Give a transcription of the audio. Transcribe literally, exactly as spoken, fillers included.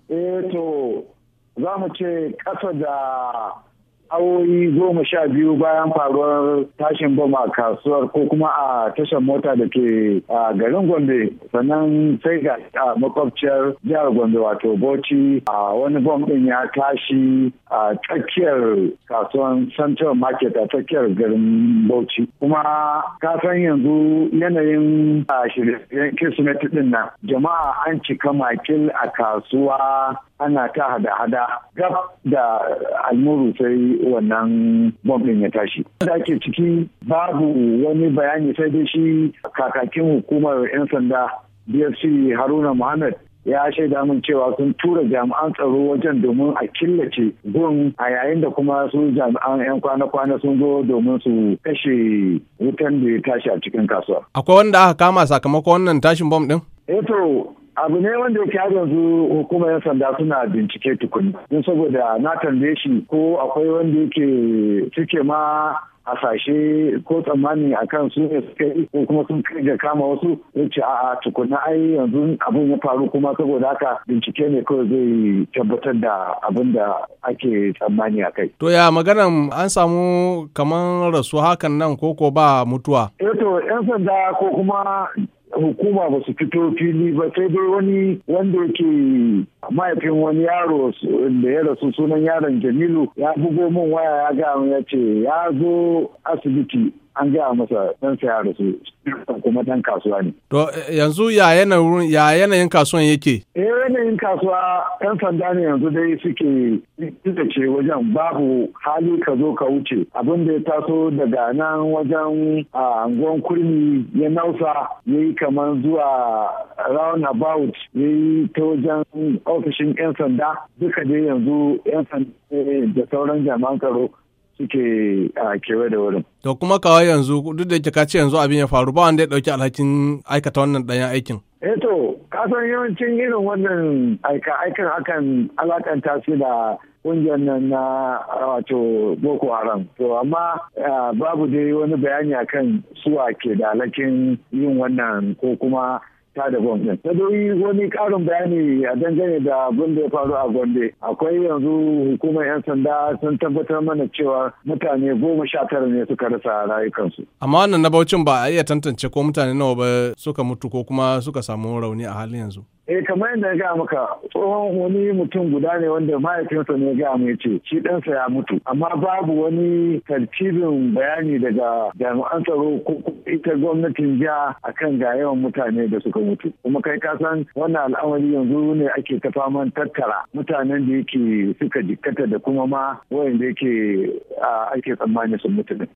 Eh to za mu ce ƙasa da awoyi goma sha biyu bayan faruwar tashin bom a kasuwar ko kuma a tashar mota da ke a garin Gombe, sannan sai ga makwabciyar jihar Gombe wato Bauchi a wani bom din ya tashi a tsakiyar kasuwan Central Market a tsakiyar garin Bauchi. Kuma ka san yanzu yanayin shirye Kirsimeti din nan jama'a an cika makil a kasuwa, ana ta hada-hada gab da almuru sai wannan bombin ya tashi. Da ake ciki babu wani bayani sai dai shi kakakin hukumar 'yan sanda D S C Haruna Muhammad ya shaida min cewa sun tura jami'an tsaro wajen domin a killace gun, a yayin da kuma su jami'an 'yan kwana-kwana sun zo domin su kashe wutan da ya tashi a cikin kasuwa. Akwai wanda aka kama sakamakon wannan tashin bom din? Eh to abu ne wanda yake har yanzu hukumar 'yan sanda suna bincike tukun, don saboda na tambaye shi ko akwai wanda yake suke ma hasashe ko tsammani a kan su ne suka yi ko kuma sun kai ga kama wasu, ya ce a tukuna ai yanzu abin ya faru kuma saboda haka bincike ne kawai zai tabbatar da abin da ake tsammani a kai. To ya maganan an samu kamar rasu hakan nan ko ko ba mutuwa? Eh to 'yan sanda ko kuma hukuma ba su fito fili ba, sai dai wani wanda yake mahaifin wani yaro da ya rasu, sunan yaron Jamilu, ya bugo min waya ya ga ya ce ya zo asibiti an gaya masa ɗansa ya rasu, kuma ɗan kasuwa ne. To yanzu ya yanayin kasuwan yake? Eh yanayin kasuwa ɗan sanda ne yanzu dai suke ce wajen babu hali ka zo ka wuce. Abin da ya taso daga nan wajen anguwan kurmi ya nausa ya yi kamar zuwa roundabout, ya yi ta wajen ofishin 'yan sanda, duka dai yanzu 'yan sanda da sauran jami'an tsaro suke a kewaye da wurin. To kuma kawai yanzu duk da ka ce yanzu abin ya faru, ba wanda ya ɗauki alhakin aikata wannan ɗayan aikin? Eh to kasan yawancin irin wannan aika-aikan akan alakanta su da ƙungiyar nan na wato Boko Haram. To amma babu dai wani bayani akan suwa ke da alhakin yin wannan ko kuma ta da bom din. Ta dai wani karin bayani a dangane da abin da ya faru a Gombe. Akwai yanzu hukumar 'yan sanda sun tabbatar mana cewa mutane goma sha tara ne suka rasa rayukansu. Amma wannan na Bauchin ba a iya tantance ko mutane nawa ba suka mutu ko kuma suka samu rauni a halin yanzu. Eh kamar yadda ya gaya maka, tsohon wani mutum guda ne wanda mahaifinsa ne ya gaya mai ce shi ɗansa ya mutu, amma babu wani tartibin bayani daga jami'an tsaro ko ita gwamnatin jiha akan ga yawan mutane da suka mutu. Kuma kai ka san wannan al'amari yanzu ne ake ta faman tattara mutanen da yake suka jikkata da kuma ma wayanda yake ake tsammani sun mutu.